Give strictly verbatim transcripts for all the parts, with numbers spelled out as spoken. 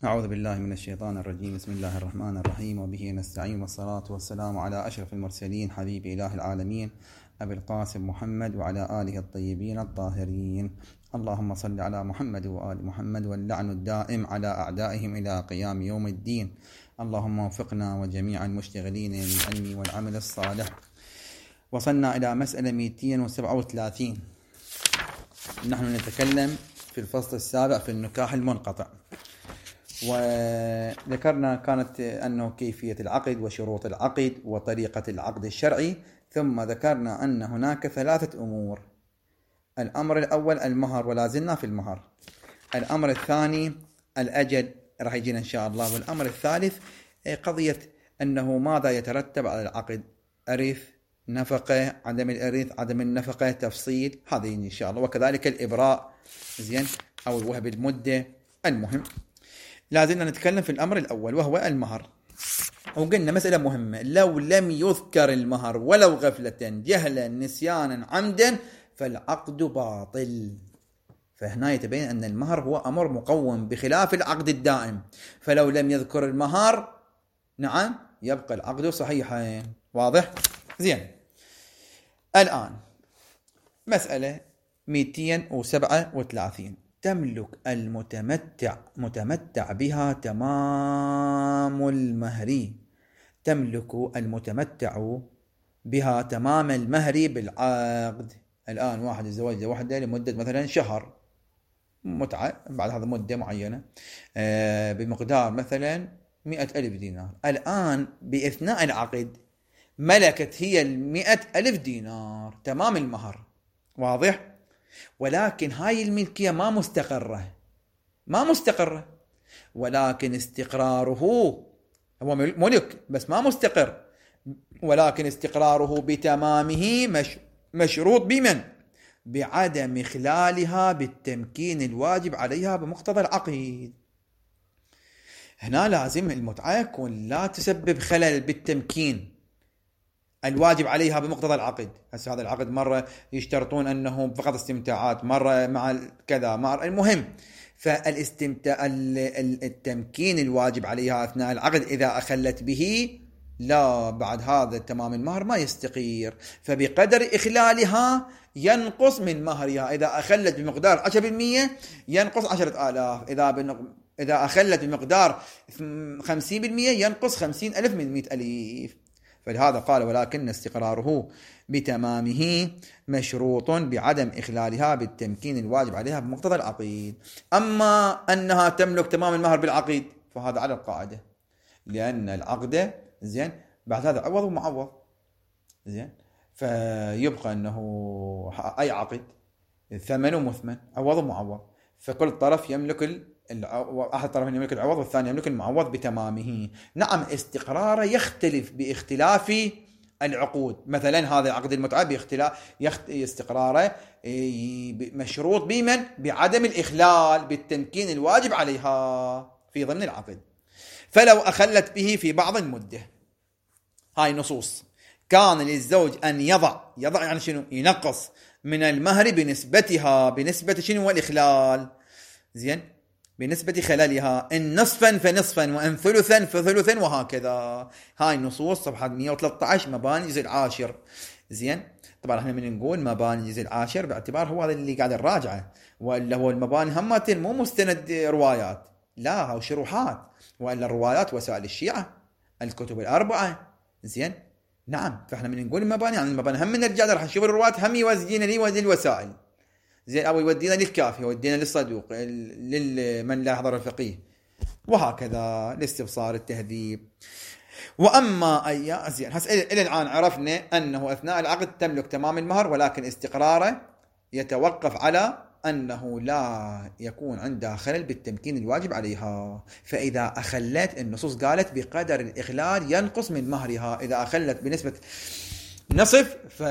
أعوذ بالله من الشيطان الرجيم. بسم الله الرحمن الرحيم، وبه نستعين، والصلاة والسلام على أشرف المرسلين حبيب إله العالمين أبي القاسم محمد وعلى آله الطيبين الطاهرين. اللهم صل على محمد وآل محمد، واللعن الدائم على أعدائهم إلى قيام يوم الدين. اللهم وفقنا وجميع المشتغلين بالعلم والعمل الصالح. وصلنا إلى مسألة مئتين وسبعة وثلاثين. نحن نتكلم في الفصل السابع في النكاح المنقطع، وذكرنا كانت أنه كيفية العقد وشروط العقد وطريقة العقد الشرعي، ثم ذكرنا أن هناك ثلاثة أمور. الأمر الأول المهر، ولا زلنا في المهر. الأمر الثاني الأجل، راح يجينا إن شاء الله. والأمر الثالث قضية أنه ماذا يترتب على العقد، إرث، نفقة، عدم الإرث، عدم النفقة، تفصيل، هذه إن شاء الله. وكذلك الإبراء زين أو الوهب المدة. المهم لازلنا نتكلم في الأمر الأول وهو المهر. وقلنا مسألة مهمة، لو لم يذكر المهر ولو غفلة جهلا نسيانا عمدا فالعقد باطل. فهنا يتبين أن المهر هو أمر مقوم بخلاف العقد الدائم، فلو لم يذكر المهر نعم يبقى العقد صحيحا. واضح؟ زين. الآن مسألة مئتين وسبعة وثلاثين. تملك المتمتع متمتع بها تمام المهر. تملك المتمتع بها تمام المهر بالعقد. الآن واحد يتزوج وحده لمدة مثلا شهر متعة، بعد هذا مدة معينة بمقدار مثلا مئة ألف دينار. الآن بإثناء العقد ملكت هي المئة ألف دينار تمام المهر. واضح؟ ولكن هاي الملكية ما مستقرة ما مستقرة ولكن استقراره هو ملك بس ما مستقر، ولكن استقراره بتمامه مش مشروط بمن؟ بعدم إخلالها بالتمكين الواجب عليها بمقتضى العقد. هنا لازم المتعة يكون لا تسبب خلل بالتمكين الواجب عليها بمقتضى العقد. هسه هذا العقد مرة يشترطون أنه فقط استمتاعات، مرة مع كذا، مرة المهم. فالاستمتاع التمكين الواجب عليها أثناء العقد إذا أخلت به لا، بعد هذا تمام المهر ما يستقير، فبقدر إخلالها ينقص من مهرها. إذا أخلت بمقدار عشرة بالمئة ينقص عشرة آلاف، إذا إذا أخلت بمقدار خمسين بالمئة ينقص خمسين ألف من مئة ألف. فلهذا قال ولكن استقراره بتمامه مشروط بعدم إخلالها بالتمكين الواجب عليها بمقتضى العقد. أما أنها تملك تمام المهر بالعقد فهذا على القاعدة، لأن العقد زين بعد هذا عوض ومعوض زين، فيبقى أنه أي عقد ثمن ومثمن، عوض ومعوض، فكل طرف يملك ال أحد الطرفين يملك العوض والثاني يملك المعوض بتمامه. نعم استقراره يختلف باختلاف العقود. مثلا هذا عقد المتعة باختلاف استقراره مشروط بمن؟ بعدم الإخلال بالتمكين الواجب عليها في ضمن العقد. فلو أخلت به في بعض المدة، هاي نصوص، كان للزوج أن يضع يضع يعني شنو؟ ينقص من المهر بنسبتها، بنسبة شنو؟ والإخلال زين، بنسبة خلالها، إن نصفا فنصفا وإن ثلثا فثلثا وهكذا. هاي النصوص صفحة مئة وثلاثة عشر مباني الجزء العاشر زين. طبعا احنا من نقول مباني الجزء العاشر باعتبار هو هذا اللي قاعد الراجعة، ولا هو المباني همات مو مستند روايات، لا هو شروحات، وإلا الروايات وسائل الشيعة الكتب الأربعة زين. نعم فاحنا من نقول المباني عن يعني المباني هم من الرجال راح نشوف الروايات هم يوزجين لي وزي الوسائل زين، أو يودينا للكافي، يودينا للصدوق، لمن لا يحضر الفقيه، وهكذا لاستبصار التهذيب. وأما أي زين هسه إلى الآن عرفنا أنه أثناء العقد تملك تمام المهر، ولكن استقراره يتوقف على أنه لا يكون عندها خلل بالتمكين الواجب عليها. فإذا أخلت، النصوص قالت بقدر الإخلال ينقص من مهرها. إذا أخلت بنسبة نصف ف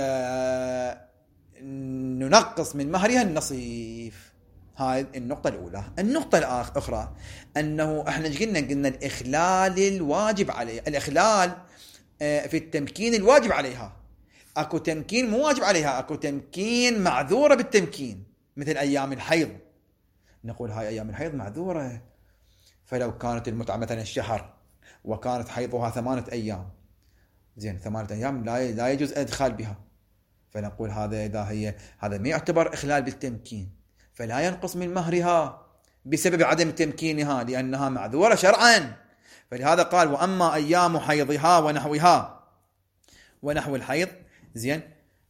ننقص من مهرها النصيف. هاي النقطة الأولى. النقطة الأخرى أنه إحنا قلنا قلنا الإخلال الواجب عليه، الإخلال في التمكين الواجب عليها. أكو تمكين مو واجب عليها، أكو تمكين معذورة بالتمكين، مثل أيام الحيض. نقول هاي أيام الحيض معذورة، فلو كانت المتعة مثلا الشهر وكانت حيضها ثمانية أيام، زين ثمانية أيام لا لا يجوز الإدخال بها، فنقول هذا إذا هي هذا ما يعتبر إخلال بالتمكين، فلا ينقص من مهرها بسبب عدم تمكينها لأنها معذورة شرعا. فلهذا قال وأما أيام حيضها ونحوها، ونحو الحيض زين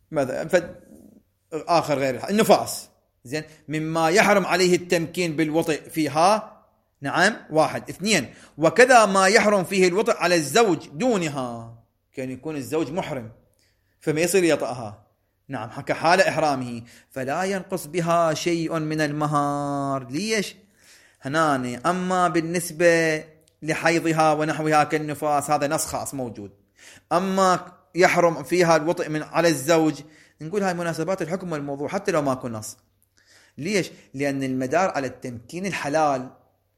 آخر غير النفاس زين مما يحرم عليه التمكين بالوطئ فيها. نعم واحد. اثنين وكذا ما يحرم فيه الوطئ على الزوج دونها، كان يكون الزوج محرم فما يصير يطأها، نعم حكى حال إحرامه، فلا ينقص بها شيء من المهر. ليش هناني؟ أما بالنسبة لحيضها ونحوها كالنفاس هذا نص خاص موجود، أما يحرم فيها الوطئ من على الزوج نقول هاي مناسبات الحكم والموضوع حتى لو ماكو نص. ليش؟ لأن المدار على التمكين الحلال،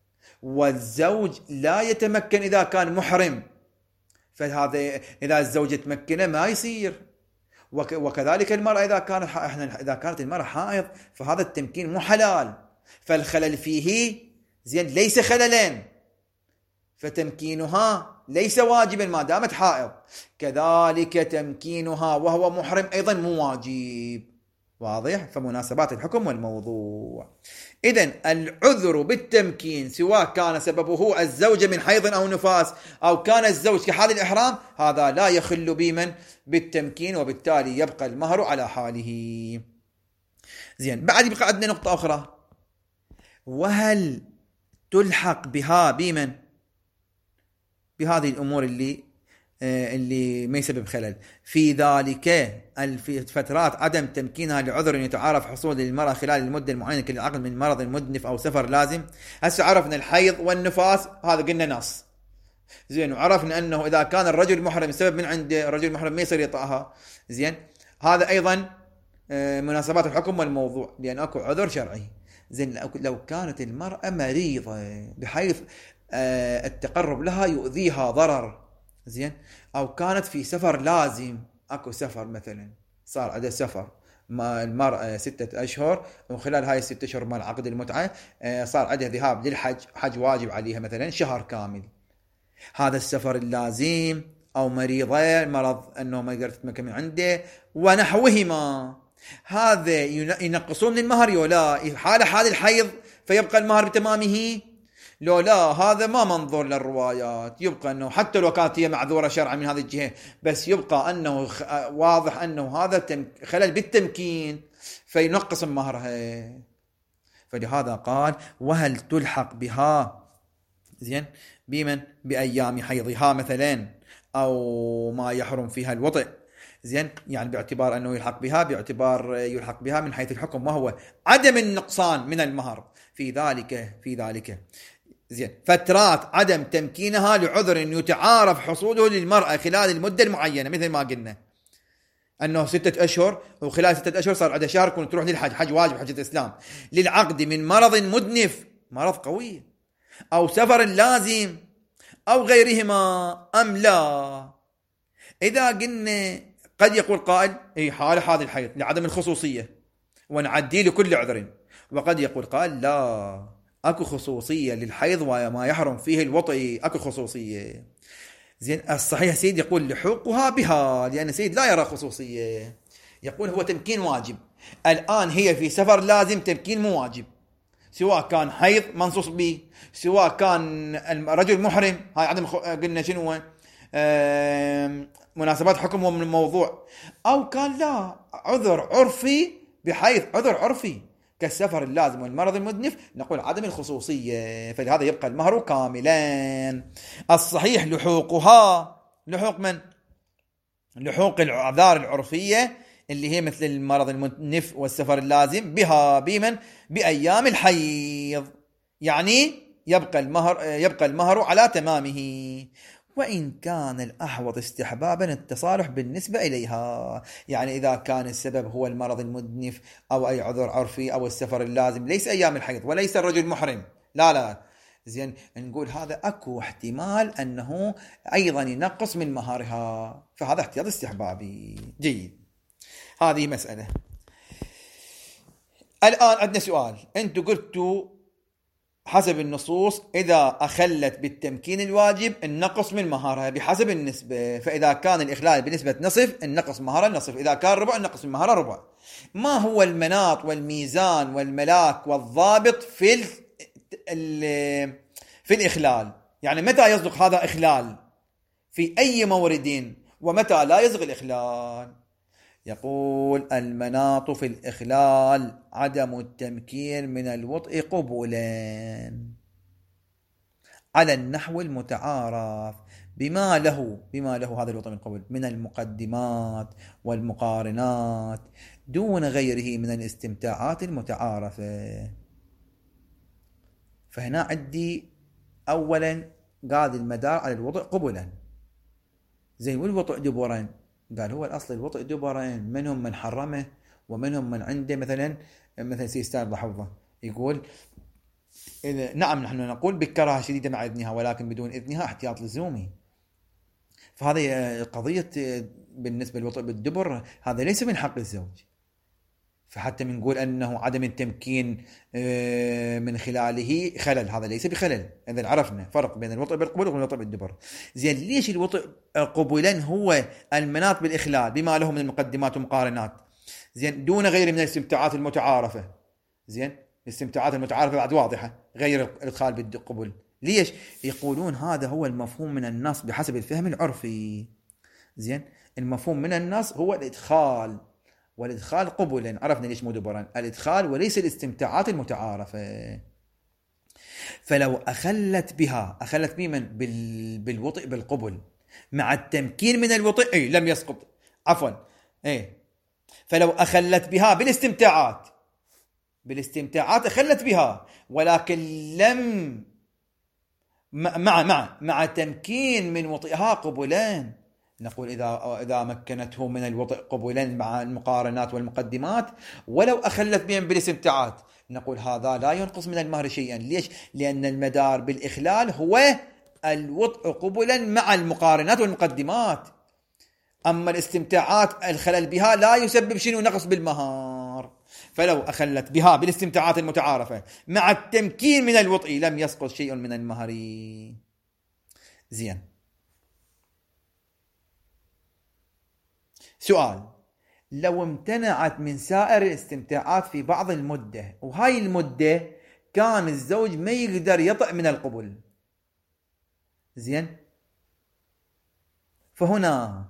والزوج لا يتمكن إذا كان محرم، فهذا إذا الزوج تمكن ما يصير. وكذلك المرأة إذا كانت إحنا إذا كانت المرأة حائض فهذا التمكين مو حلال، فالخلل فيه زين ليس خللين، فتمكينها ليس واجبا ما دامت حائض، كذلك تمكينها وهو محرم أيضا مو واجب. واضح؟ فمناسبات الحكم والموضوع. إذن العذر بالتمكين سواء كان سببه الزوجة من حيض أو نفاس أو كان الزوج كحال الإحرام هذا لا يخل بمن بالتمكين، وبالتالي يبقى المهر على حاله. زين بعد يبقى عندنا نقطة أخرى، وهل تلحق بها بمن بهذه الأمور اللي اللي ما يسبب خلل في ذلك الفترات عدم تمكينها لعذر يتعارف حصول للمرأة خلال المدة المعينة كالعقد من مرض مدنف أو سفر لازم. هسه عرفنا الحيض والنفاس هذا قلنا نص زين، وعرفنا أنه إذا كان الرجل محرم السبب من عنده الرجل محرم ما يصير يطأها زين، هذا أيضا مناسبات الحكم والموضوع لأن أكو عذر شرعي. زين لو كانت المرأة مريضة بحيث التقرب لها يؤذيها ضرر زين، أو كانت في سفر لازم، أكو سفر مثلا صار عندها سفر ما المرأة ستة أشهر وخلال هاي الستة أشهر مال عقد المتعة صار عندها ذهاب للحج، حج واجب عليها مثلا شهر كامل، هذا السفر اللازم أو مريضة مرض أنه ما قدرت تتمكن من عنده ونحوهما، هذا ينقصون المهر ولا حال حال الحيض فيبقى المهر بتمامه؟ لو لا، هذا ما منظور للروايات، يبقى أنه حتى لو كانت هي معذورة شرعا من هذه الجهة بس يبقى أنه واضح أنه هذا خلل بالتمكين فينقص مهرها. فلهذا قال وهل تلحق بها زين بمن بأيام حيضها مثلا أو ما يحرم فيها الوطئ زين، يعني باعتبار أنه يلحق بها باعتبار يلحق بها من حيث الحكم وهو عدم النقصان من المهر في ذلك في ذلك زين فترات عدم تمكينها لعذر يتعارف حصوله للمرأة خلال المدة المعينة، مثل ما قلنا أنه ستة أشهر وخلال ستة أشهر صار عندها شهر كنت تروح للحج، حج واجب حج الإسلام، للعقد من مرض مدنف مرض قوي أو سفر لازم أو غيرهما أم لا. إذا قلنا قد يقول قائل أي حال هذا الحيض لعدم الخصوصية ونعدي لكل عذر، وقد يقول قائل لا أكو خصوصية للحيض وما يحرم فيه الوطئ، أكو خصوصية زين. الصحيح سيد يقول لحوقها بها لأن سيد لا يرى خصوصية، يقول هو تمكين واجب، الآن هي في سفر لازم تمكين مو واجب، سواء كان حيض منصوص به سواء كان الرجل محرم، هاي عدم قلنا شنو مناسبات حكمه من الموضوع، أو كان لا عذر عرفي بحيث عذر عرفي كالسفر اللازم والمرض المدنف نقول عدم الخصوصية، فلهذا يبقى المهر كاملا. الصحيح لحوقها لحوق من؟ لحوق الأعذار العرفية اللي هي مثل المرض المدنف والسفر اللازم بها بمن بأيام الحيض، يعني يبقى المهر يبقى المهر على تمامه، وإن كان الأحوط استحبابا التصالح بالنسبة إليها، يعني إذا كان السبب هو المرض المدنف أو أي عذر عرفي أو السفر اللازم ليس أيام الحيض وليس الرجل محرم لا لا زين، نقول هذا أكو احتمال أنه أيضا ينقص من مهرها، فهذا احتياط استحبابي جيد. هذه مسألة. الآن عندنا سؤال، أنتوا قلتوا حسب النصوص إذا أخلت بالتمكين الواجب النقص من مهارها بحسب النسبة، فإذا كان الإخلال بنسبة نصف النقص مهارة نصف، إذا كان ربع النقص من مهارة ربع. ما هو المناط والميزان والملاك والضابط في ال ال في الإخلال؟ يعني متى يصدق هذا إخلال في أي مورد ومتى لا يصدق الإخلال؟ يقول المناط في الإخلال عدم التمكين من الوطء قبولا على النحو المتعارف بما له بما له هذا الوطء من قبل من المقدمات والمقارنات دون غيره من الاستمتاعات المتعارفة. فهنا عندي أولا قال المدار على الوطء قبلا، زين والوطء دبرا؟ قال هو الأصل الوطء دبرا، منهم من حرمه ومنهم من عنده مثلا مثلا سيستان لحظة يقول إذا نعم نحن نقول بالكراهة شديدة مع إذنها ولكن بدون إذنها احتياط لزومي. فهذه قضية بالنسبة للوطء بالدبر هذا ليس من حق الزوج، فحتى من نقول أنه عدم التمكين من خلاله خلل، هذا ليس بخلل. إذا عرفنا فرق بين الوطء بالقبول والوطء بالدبر. زين ليش الوطء قبولا هو المناط بالإخلال بما له من المقدمات ومقارنات، زين دون غير من الاستمتاعات المتعارفة؟ زين الاستمتاعات المتعارفة بعد واضحة غير الإدخال بالقبول. ليش؟ يقولون هذا هو المفهوم من النص بحسب الفهم العرفي. زين المفهوم من النص هو الإدخال، والإدخال قبولا، عرفنا ليش مو دبرا، الإدخال وليس الاستمتاعات المتعارفة. فلو أخلت بها أخلت بمن بال... بالوطئ بالقبل مع التمكين من الوطئ أي لم يسقط، عفوا أي فلو أخلت بها بالاستمتاعات بالاستمتاعات أخلت بها ولكن لم مع مع مع تمكين من وطئها قبلان، نقول إذا إذا مكنته من الوطئ قبولا مع المقارنات والمقدمات ولو أخلت بهم بالاستمتاعات نقول هذا لا ينقص من المهر شيئا. ليش؟ لأن المدار بالإخلال هو الوطئ قبولا مع المقارنات والمقدمات، أما الاستمتاعات الخلل بها لا يسبب شنو نقص بالمهار. فلو أخلت بها بالاستمتاعات المتعارفة مع التمكين من الوطئ لم يسقط شيء من المهر. زين سؤال، لو امتنعت من سائر الاستمتاعات في بعض المدة وهاي المدة كان الزوج ما يقدر يطأ من القبل، زين فهنا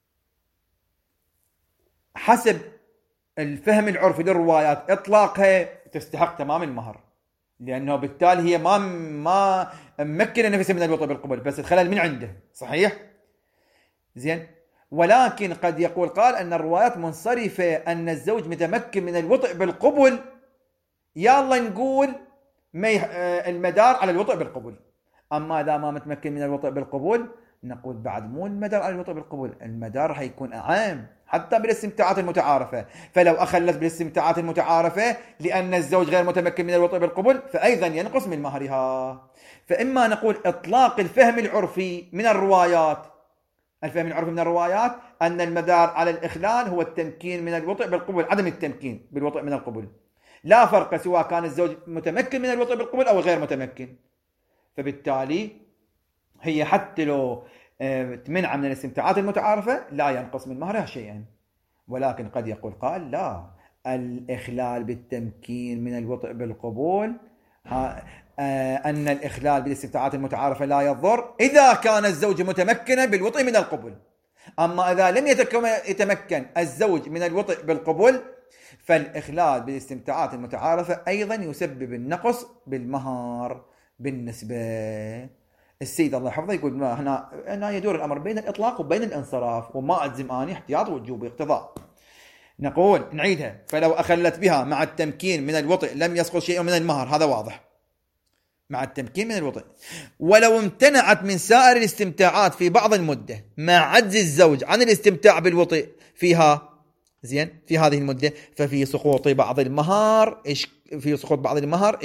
حسب الفهم العرفي للروايات اطلاقها تستحق تمام المهر، لانه بالتالي هي ما ما مكن نفسها من الوطء بالقبل بس الخلل من عنده، صحيح؟ زين ولكن قد يقول قال أن الروايات منصرفة أن الزوج متمكن من الوطء بالقبل، يلا نقول المدار على الوطء بالقبل. أما إذا ما متمكن من الوطء بالقبل نقول بعد مو المدار على الوطء بالقبل، المدار هيكون أعام حتى بالاستمتاعات المتعارفة. فلو أخلت بالاستمتاعات المتعارفة لأن الزوج غير متمكن من الوطء بالقبل فأيضا ينقص من مهرها. فإما نقول إطلاق الفهم العرفي من الروايات الفهم العرفي من الروايات أن المدار على الإخلال هو التمكين من الوطء بالقبول، عدم التمكين بالوطء من القبول، لا فرق سواء كان الزوج متمكن من الوطء بالقبول أو غير متمكن. فبالتالي هي حتى لو تمنع من الاستمتاعات المتعارفة لا ينقص من مهرها شيئا. ولكن قد يقول قال لا، الإخلال بالتمكين من الوطء بالقبول أن الإخلال بالاستمتاعات المتعارفة لا يضر إذا كان الزوج متمكنا بالوطء من القبول. أما إذا لم يتمكن الزوج من الوطء بالقبول فالإخلال بالاستمتاعات المتعارفة أيضا يسبب النقص بالمهر. بالنسبة السيد الله حفظه يقول ما هنا هنا يدور الأمر بين الإطلاق وبين الانصراف، وما أجزم آني احتياط وجوب اقتضاء. نقول نعيدها، فلو أخلت بها مع التمكين من الوطء لم يسقط شيء من المهر، هذا واضح، مع التمكين من الوطء. ولو امتنعت من سائر الاستمتاعات في بعض المدة مع عجز الزوج عن الاستمتاع بالوطء فيها، زين في هذه المدة، ففي سقوط بعض المهر في سقوط بعض المهر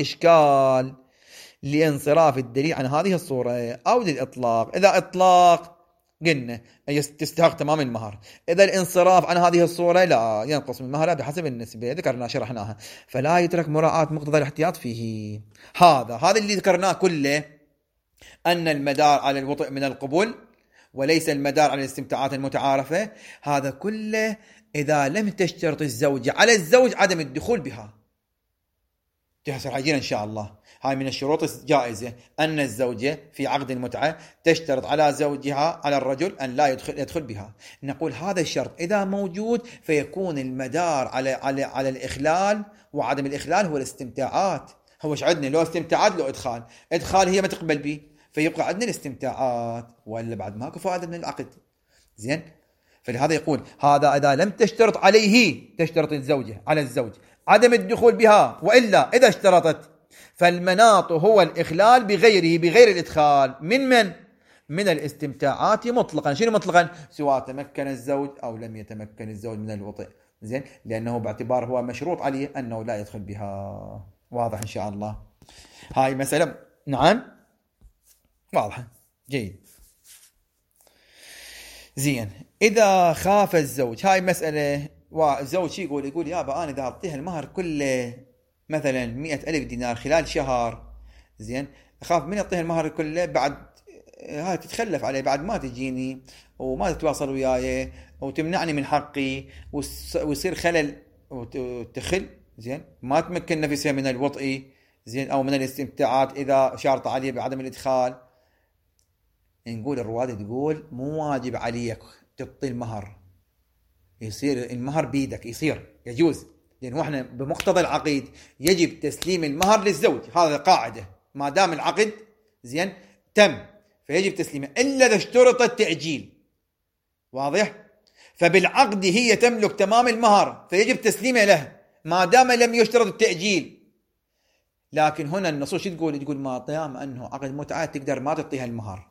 إشكال لانصراف الدليل عن هذه الصورة أو للإطلاق. إذا إطلاق قلنا تستحق تمام المهر. إذا الانصراف عن هذه الصورة لا ينقص من المهر بحسب النسبة، ذكرنا شرحناها، فلا يترك مراعاة مقتضى الاحتياط فيه. هذا هذا اللي ذكرناه كله، أن المدار على الوطء من القبول وليس المدار على الاستمتاعات المتعارفة. هذا كله إذا لم تشترط الزوجة على الزوج عدم الدخول بها. تحصل حاجين إن شاء الله. هاي من الشروط الجائزة، أن الزوجة في عقد المتعة تشترط على زوجها على الرجل أن لا يدخل, يدخل بها. نقول هذا الشرط إذا موجود فيكون المدار على على على الإخلال وعدم الإخلال هو الاستمتاعات. هو ايش عندنا؟ لو استمتاعات لو إدخال، إدخال هي ما تقبل به فيبقى عندنا الاستمتاعات، وإلا بعد ماكو فائدة من العقد. زين، فلهذا يقول هذا إذا لم تشترط عليه، تشترط الزوجة على الزوج عدم الدخول بها، وإلا إذا اشترطت فالمناط هو الإخلال بغيره بغير الإدخال من من؟ من الاستمتاعات مطلقا. شنو مطلقا؟ سواء تمكن الزوج أو لم يتمكن الزوج من الوطء. زين، لأنه باعتبار هو مشروط عليه أنه لا يدخل بها. واضح إن شاء الله هاي مسألة؟ نعم واضحة جيد. زين، إذا خاف الزوج، هاي مسألة، والزوج يقول يقول يابا أنا إذا أعطيها المهر كله مثلا مئة ألف دينار خلال شهر، زين، أخاف من أعطيها المهر كله بعد هاي تتخلف علي، بعد ما تجيني وما تتواصل وياي وتمنعني من حقي ويصير خلل وتخل. زين، ما تمكن نفسها من الوطء، زين، أو من الاستمتاعات إذا شارط عليه بعدم الإدخال. نقول الرواد تقول مو واجب عليك تعطي المهر، يصير المهر بيدك، يصير يجوز، لأنه احنا بمقتضى العقد يجب تسليم المهر للزوج، هذا قاعدة ما دام العقد زين تم فيجب تسليمه إلا إذا اشترط التأجيل. واضح؟ فبالعقد هي تملك تمام المهر فيجب تسليمه له ما دام لم يشترط التأجيل. لكن هنا النصوص تقول تقول ما دام أنه عقد متعة تقدر ما تعطيها المهر،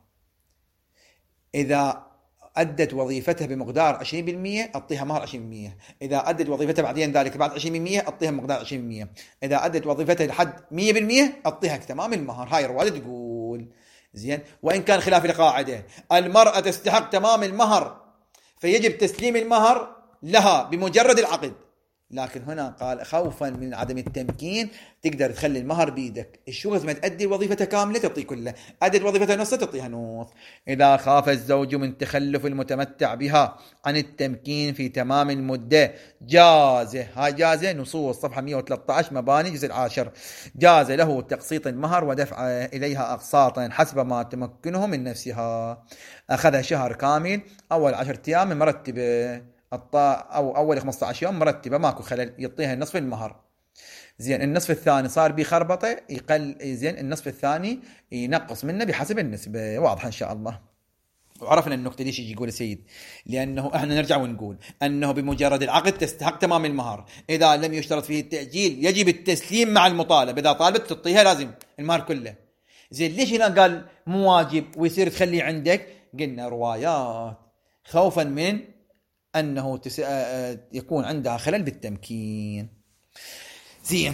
إذا أدت وظيفتها بمقدار عشرين بالمئة أعطيها مهر عشرين بالمئة، إذا أدت وظيفتها بعدين ذلك بعد عشرين بالمئة أعطيها مقدار عشرين بالمئة، إذا أدت وظيفتها لحد مئة بالمئة أعطيها تمام المهر. هاي الرواية تقول. زين، وإن كان خلاف القاعدة المرأة تستحق تمام المهر فيجب تسليم المهر لها بمجرد العقد، لكن هنا قال خوفا من عدم التمكين تقدر تخلي المهر بيدك. الشو لازم تأدي وظيفتها كاملة تعطي كلها، أدت وظيفتها نص تعطيها نص. إذا خاف الزوج من تخلف المتمتع بها عن التمكين في تمام المدة جازه، هاي جازه نصوص صفحة مئة وثلاثة عشر مباني جزء العاشر، جاز له تقسيط المهر ودفع إليها أقساطا حسب ما تمكنه من نفسها. أخذ شهر كامل، أول عشرة أيام مرتبة أو أول خمسة عشر يوم مرتبة ماكو خلل يعطيها النصف المهر. زين، النصف الثاني صار بخربطة يقل، زين النصف الثاني ينقص منه بحسب النسبة. واضح إن شاء الله. وعرفنا النقطة ليش يجي يقول السيد، لأنه إحنا نرجع ونقول أنه بمجرد العقد تستحق تمام المهر، إذا لم يشترط فيه التأجيل يجب التسليم مع المطالب، إذا طالبت تعطيها لازم المهر كله. زين، ليش هنا قال مو واجب ويصير تخلي عندك؟ قلنا روايات خوفا من أنه تس... يكون عندها خلل بالتمكين. زين،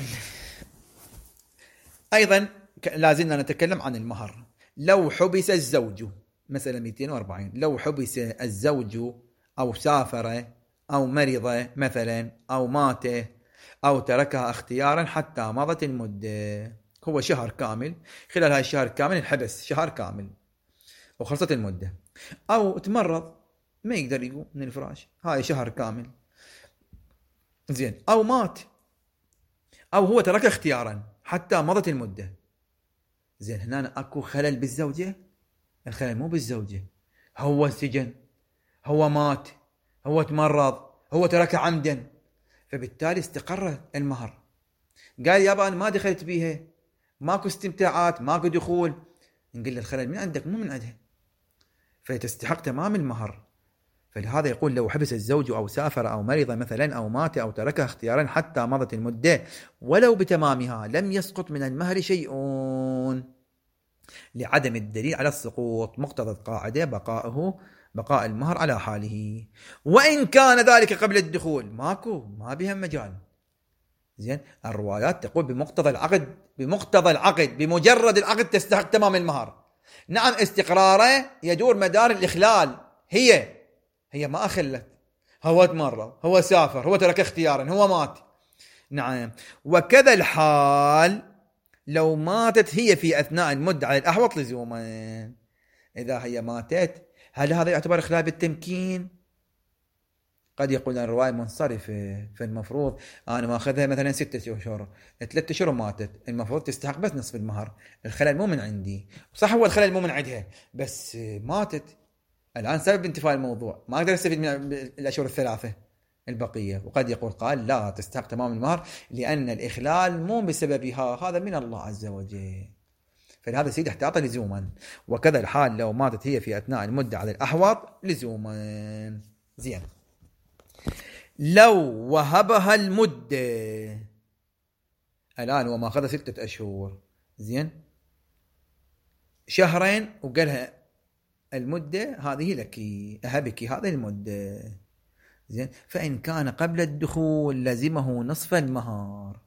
أيضا لازلنا نتكلم عن المهر. لو حبس الزوج مثلا مئتين وأربعين، لو حبس الزوج أو سافر أو مرض مثلا أو مات أو تركها اختيارا حتى مضت المدة، هو شهر كامل، خلال هاي الشهر كامل انحبس شهر كامل وخلصت المدة، أو تمرض ما يقدر يقوم من الفراش هاي شهر كامل، زين، أو مات، أو هو ترك اختيارا حتى مضت المدة. زين، هنا أكو خلل بالزوجة؟ الخلل مو بالزوجة، هو سجن، هو مات، هو تمرض، هو ترك عمدا، فبالتالي استقر المهر. قال يابا أنا ما دخلت بيها، ماكو استمتاعات، ماكو دخول، نقول له الخلل من عندك مو من عندها، فتستحق تمام المهر. فلهذا يقول لو حبس الزوج أو سافر أو مرض مثلا أو مات أو تركها اختيارا حتى مضت المدة ولو بتمامها لم يسقط من المهر شيء، لعدم الدليل على السقوط، مقتضى القاعدة بقاءه بقاء المهر على حاله، وإن كان ذلك قبل الدخول ماكو ما بها مجال. زين، الروايات تقول بمقتضى العقد، بمقتضى العقد بمجرد العقد تستحق تمام المهر. نعم، استقراره يدور مدار الإخلال هي هي ما أخلت، هو تمرض، هو سافر، هو ترك اختيارا، هو مات. نعم. وكذا الحال لو ماتت هي في أثناء المدة على الأحوط لزوما. إذا هي ماتت هل هذا يعتبر إخلال بالتمكين؟ قد يقول الرواية منصرفة، فالمفروض أنا ماخذها مثلا ستة أشهر، ثلاثة أشهر ماتت، المفروض تستحق بس نصف المهر. الخلل مو من عندي، صح هو الخلل مو من عندها، بس ماتت. الآن سبب انتفاء الموضوع ما أقدر أستفيد من الأشهر الثلاثة البقية. وقد يقول قال لا تستحق تمام المهر لأن الإخلال مو بسببها، هذا من الله عز وجل، فلهذا سيد احتاط لزوما. وكذا الحال لو ماتت هي في أثناء المدة على الأحوط لزوما. زين. لو وهبها المدة الآن وما أخذ ستة أشهر، زين، شهرين وقالها المدة هذه لك، أهبك هذه المدة، زين، فإن كان قبل الدخول لزمه نصف المهر.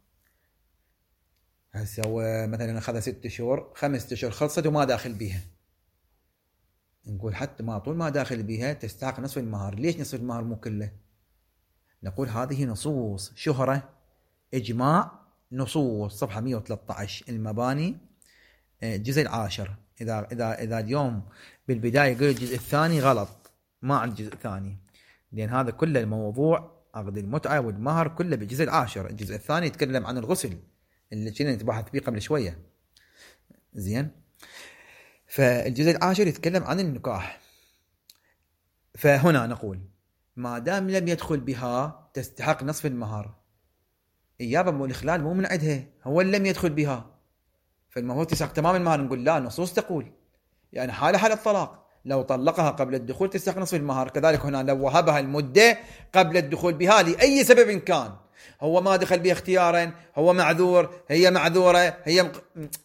هسه هو مثلا أخذ ستة شهور، خمسة أشهر خلصت وما داخل بيها، نقول حتى ما طول ما داخل بيها تستحق نصف المهر. ليش نصف المهر مو كله؟ نقول هذه نصوص شهرة إجماع نصوص، صفحة مئة وثلاثة عشر المباني الجزء العاشر. إذا إذا إذا اليوم بالبداية قلت الجزء الثاني غلط، ما عند جزء ثاني، لأن هذا كل الموضوع عقد المتعة والمهر كله بالجزء العاشر. الجزء الثاني يتكلم عن الغسل اللي كنا نتباحث فيه قبل شوية، زين. فالجزء العاشر يتكلم عن النكاح. فهنا نقول ما دام لم يدخل بها تستحق نصف المهر. إيابا مو الإخلال مو من عندها، هو لم يدخل بها، فالمفروض تستحق تمام المهر. نقول لا، نصوص تقول يعني حالة حالة الطلاق، لو طلقها قبل الدخول تستحق نصف المهر. كذلك هنا لو وهبها المدة قبل الدخول بها لأي سبب كان، هو ما دخل بها اختيارا، هو معذور، هي معذورة، هي مق...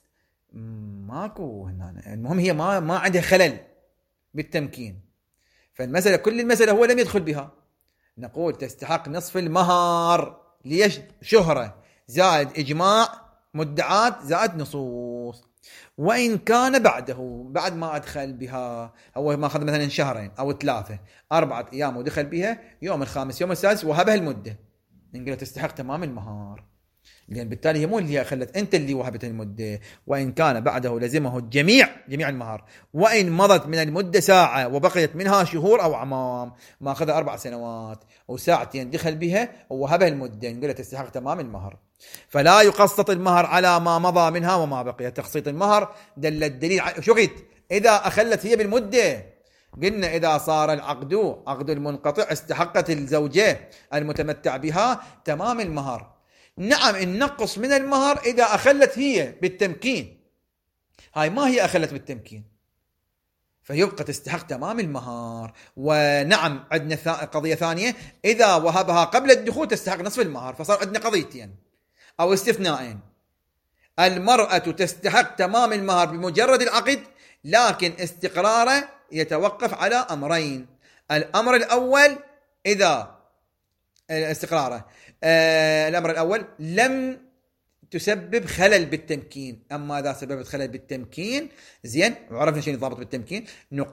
ماكو هنا. المهم هي ما ما عندها خلل بالتمكين، فالمسألة كل المسألة هو لم يدخل بها، نقول تستحق نصف المهر. ليش؟ شهرة زائد إجماع مدعات زائد نصوص. وإن كان بعده، بعد ما أدخل بها، هو ما أخذ مثلا شهرين أو ثلاثة أربعة أيام ودخل بها يوم الخامس يوم السادس وهبها المدة، نقول تستحق تمام المهر، لأن بالتالي هي مو اللي خلت، أنت اللي وهبت المدة. وإن كان بعده لزمه الجميع جميع المهر. وإن مضت من المدة ساعة وبقيت منها شهور أو أعوام، ما أخذ أربع سنوات وساعتين دخل بها ووهبها المدة، نقول تستحق تمام المهر. فلا يقسط المهر على ما مضى منها وما بقي. تقسيط المهر دل الدليل ع... شو قلت؟ إذا أخلت هي بالمدة، قلنا إذا صار العقد عقد المنقطع استحقت الزوجة المتمتع بها تمام المهر. نعم النقص من المهر إذا أخلت هي بالتمكين، هاي ما هي أخلت بالتمكين، فيبقى تستحق تمام المهر. ونعم عندنا قضية ثانية، إذا وهبها قبل الدخول تستحق نصف المهر. فصار عندنا قضيتين أو استثنائين. المرأة تستحق تمام المهر بمجرد العقد، لكن استقراره يتوقف على أمرين. الأمر الأول إذا استقراره آه الأمر الأول لم تسبب خلل بالتمكين. أما إذا سببت خلل بالتمكين، زين، وعرفنا شيء ضابط بالتمكين،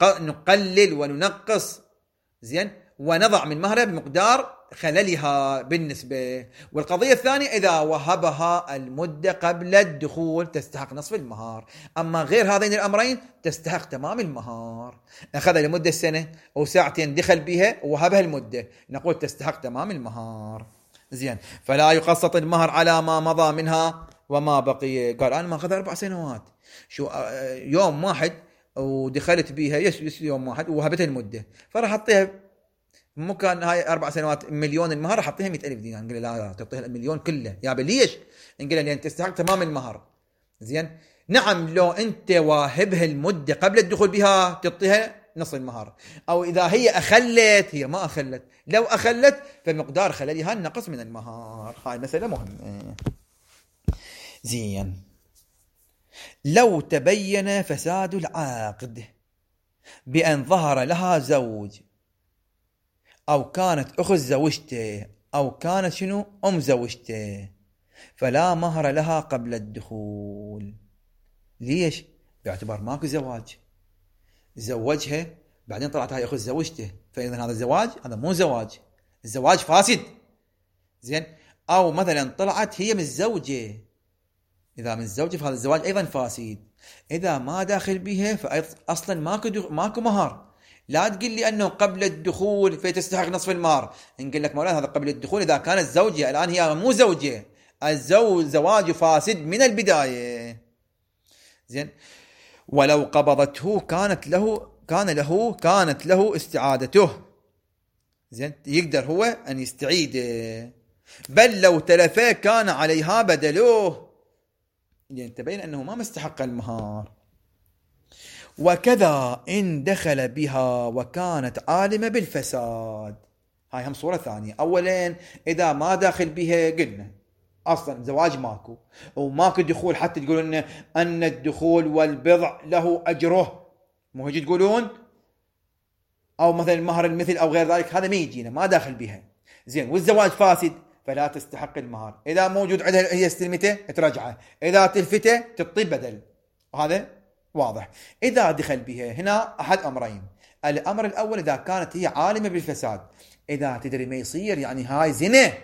نقلل وننقص، زين، ونضع من مهرها بمقدار خللها بالنسبة. والقضية الثانية إذا وهبها المدة قبل الدخول تستحق نصف المهر. أما غير هذين الأمرين تستحق تمام المهر. أخذ لمدة سنة وساعتين دخل بها ووهبها المدة، نقول تستحق تمام المهر، زين. فلا يقسط المهر على ما مضى منها وما بقي. قال أنا ما أخذ أربع سنوات، شو يوم واحد ودخلت بيها يس يوم واحد ووهبتها المدة، فراح أعطيها مو كان هاي أربع سنوات مليون المهر، حطيها مئة ألف دينار. نقول لا لا تعطيها المليون كله يا بليش؟ نقول لأن تستحق تمام المهر، زين. نعم لو أنت واهبها المدة قبل الدخول بها تعطيها نصف المهر. أو إذا هي أخلت، هي ما أخلت، لو أخلت فمقدار خللها النقص من المهر. هاي مسألة مهمة، زين. لو تبين فساد العقد بأن ظهر لها زوج، أو كانت أخت زوجته، أو كانت شنو أم زوجته، فلا مهر لها قبل الدخول. ليش؟ باعتبار ماكو زواج، زوجها بعدين طلعت هاي أخذ زوجته، فإذا هذا زواج، هذا مو زواج، الزواج فاسد. زين. أو مثلا طلعت هي متزوجة، إذا متزوجة فهذا الزواج أيضا فاسد. إذا ما داخل بها فأصلا ماكو ماكو مهر. لا تقول لي أنه قبل الدخول فتستحق نصف المهر، نقول لك مولانا هذا قبل الدخول إذا كانت زوجة، الآن هي مو زوجة، الزوج زواج فاسد من البداية. زين. ولو قبضته كانت له كان له كانت له استعادته. زين. يقدر هو أن يستعيده، بل لو تلفه كان عليها بدلوه، يعني تبين أنه ما مستحق المهار. وكذا إن دخل بها وكانت عالمة بالفساد. هاي هم صورة ثانية. أولا إذا ما داخل بها قلنا أصلا زواج ماكو، وماكو دخول، حتى تقولون أن الدخول والبضع له أجره، مو هيجي تقولون، أو مثلا مهر المثل أو غير ذلك، هذا ما يجينا، ما داخل بها. زين. والزواج فاسد فلا تستحق المهر. إذا موجود عندها هي استلمته ترجعه، إذا تلفته تعطي بدل، وهذا واضح. إذا دخل بها هنا أحد أمرين. الأمر الأول إذا كانت هي عالمة بالفساد، إذا تدري ما يصير، يعني هاي زنا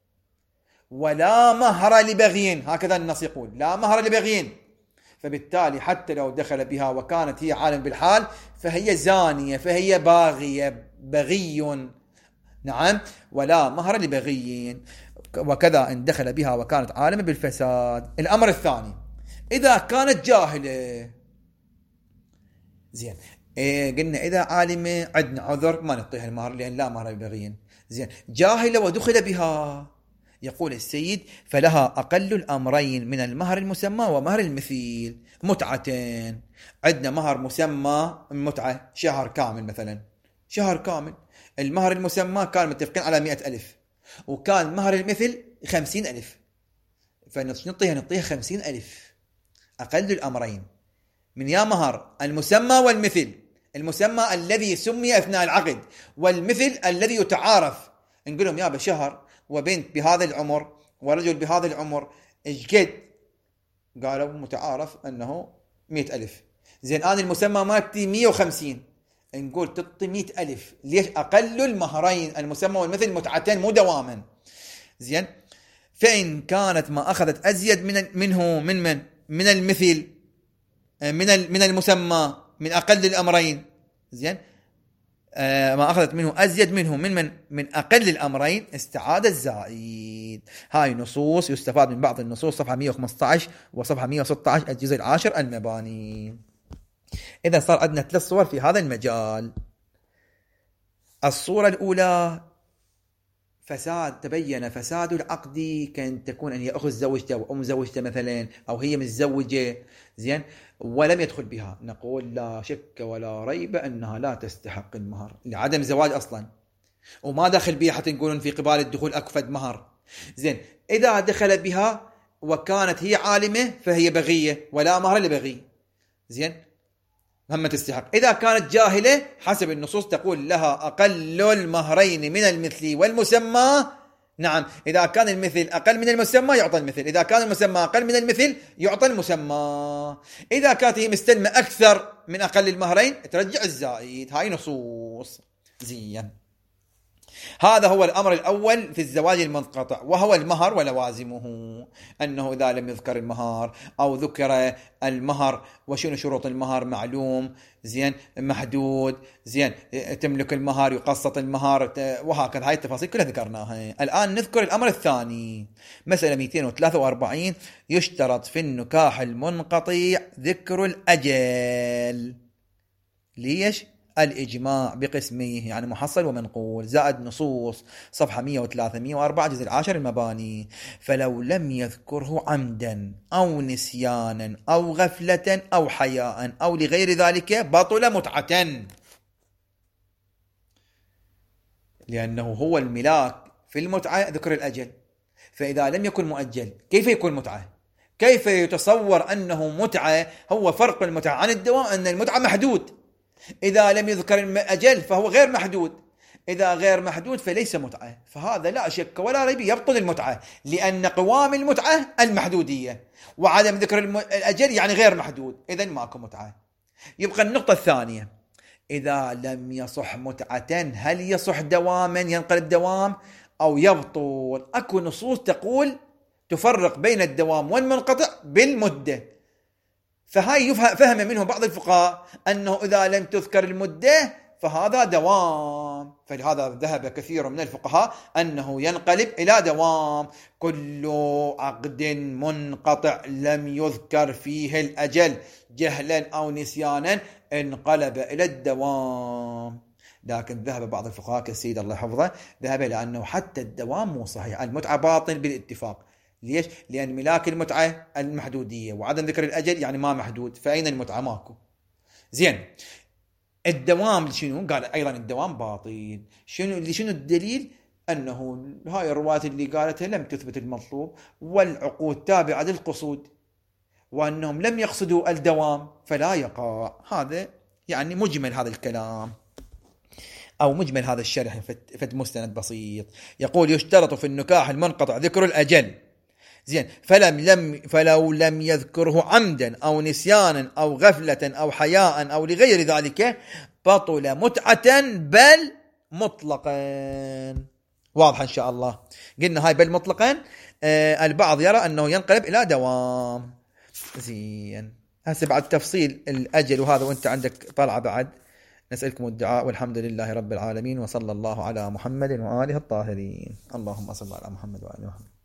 ولا مهر لبغي، هكذا النص يقول لا مهر لبغي، فبالتالي حتى لو دخل بها وكانت هي عالم بالحال فهي زانية، فهي باغية، بغي. نعم. ولا مهر لبغي. وكذا إن دخل بها وكانت عالمة بالفساد. الأمر الثاني إذا كانت جاهلة. زين. إيه قلنا إذا عالمة عندنا عذر ما نعطيها المهر لأن لا مهر لبغي. زين. جاهلة ودخل بها، يقول السيد فلها أقل الأمرين من المهر المسمى ومهر المثيل. متعتين، عندنا مهر مسمى متعة شهر كامل، مثلا شهر كامل، المهر المسمى كان متفقين على مئة ألف، وكان مهر المثل خمسين ألف، فنعطيها نعطيها خمسين ألف. أقل الأمرين من يا مهر المسمى والمثل، المسمى الذي سمي أثناء العقد، والمثل الذي يتعارف. نقول لهم يا بشهر وبنت بهذا العمر ورجل بهذا العمر ايش قد؟ قالوا متعارف أنه مئة ألف. زين. أنا المسمى مالتي مئة وخمسين، نقول تعطي مئة ألف. ليش؟ أقل المهرين المسمى والمثل متعتين مو دواما. زين. فإن كانت ما أخذت أزيد من منه من من من المثل من من المسمى من أقل الأمرين. زين. آه ما أخذت منه أزيد منه من من من أقل الأمرين استعاد الزائد. هاي نصوص يستفاد من بعض النصوص، صفحة مئة وخمسة عشر وصفحة مئة وستة عشر الجزء العاشر المباني. إذا صار عندنا ثلاث صور في هذا المجال. الصورة الأولى فساد، تبين فساد العقد كأن تكون أن هي أخذ زوجته وأم زوجته مثلا، أو هي متزوجة. زين. ولم يدخل بها، نقول لا شك ولا ريب أنها لا تستحق المهر لعدم زواج أصلا، وما دخل بها حتى نقولون في قبال الدخول أكفد مهر. زين. إذا دخل بها وكانت هي عالمة فهي بغية ولا مهر لبغي. زين. هم تستحق. إذا كانت جاهلة حسب النصوص تقول لها أقل المهرين من المثل والمسمى. نعم. إذا كان المثل أقل من المسمى يعطى المثل، إذا كان المسمى أقل من المثل يعطى المسمى. إذا كانت هي مستلمة أكثر من أقل المهرين ترجع الزائد. هاي نصوص. زين. هذا هو الأمر الأول في الزواج المنقطع، وهو المهر ولوازمه. أنه إذا لم يذكر المهر أو ذكر المهر وشنو شروط المهر معلوم. زين. محدود. زين. تملك المهر، يقسط المهر، وهكذا. هاي التفاصيل كلها ذكرناها. الآن نذكر الأمر الثاني. مسألة مئتين وثلاثة وأربعين. يشترط في النكاح المنقطع ذكر الأجل. ليش؟ الإجماع بقسميه، يعني محصل ومنقول، زائد نصوص، صفحة مئة وثلاثة مئة وأربعة جزء العاشر المباني. فلو لم يذكره عمدا أو نسيانا أو غفلة أو حياء أو لغير ذلك بطل متعة، لأنه هو الملاك في المتعة ذكر الأجل. فإذا لم يكن مؤجل كيف يكون متعة؟ كيف يتصور أنه متعة؟ هو فرق المتعة عن الدوام أن المتعة محدود. إذا لم يذكر الأجل فهو غير محدود، إذا غير محدود فليس متعة. فهذا لا شك ولا ريب يبطل المتعة، لأن قوام المتعة المحدودية، وعدم ذكر الأجل يعني غير محدود، إذن ماكو متعة. يبقى النقطة الثانية، إذا لم يصح متعة هل يصح دواما ينقلب دوام أو يبطل؟ أكو نصوص تقول تفرق بين الدوام والمنقطع بالمدة، فهاي فهم منه بعض الفقهاء أنه إذا لم تذكر المدة فهذا دوام، فلهذا ذهب كثير من الفقهاء أنه ينقلب إلى دوام. كل عقد منقطع لم يذكر فيه الأجل جهلا أو نسيانا انقلب إلى الدوام. لكن ذهب بعض الفقهاء كالسيد الله حفظه ذهب إلى أنه حتى الدوام مو صحيح، المتعة باطل بالاتفاق. ليش؟ لأن ملاك المتعة المحدودية وعدم ذكر الأجل يعني ما محدود، فأين المتعة؟ ماكو. زين، الدوام شنو؟ قال أيضا الدوام باطل. شنو شنو الدليل؟ أنه هاي الروايات اللي قالتها لم تثبت المطلوب، والعقود تابعة للقصود، وأنهم لم يقصدوا الدوام فلا يقع. هذا يعني مجمل هذا الكلام أو مجمل هذا الشرح، فد مستند بسيط. يقول يشترط في النكاح المنقطع ذكر الأجل. زين، فلم لم فلو لم يذكره عمدا أو نسيانا أو غفلة أو حياء أو لغير ذلك بطل متعة بل مطلقا. واضح إن شاء الله. قلنا هاي بل مطلقا. آه البعض يرى أنه ينقلب إلى دوام. زين، هسه بعد تفصيل الأجل وهذا وأنت عندك طلعة بعد. نسألكم الدعاء والحمد لله رب العالمين، وصلى الله على محمد وآله الطاهرين. اللهم صل على محمد وآله محمد.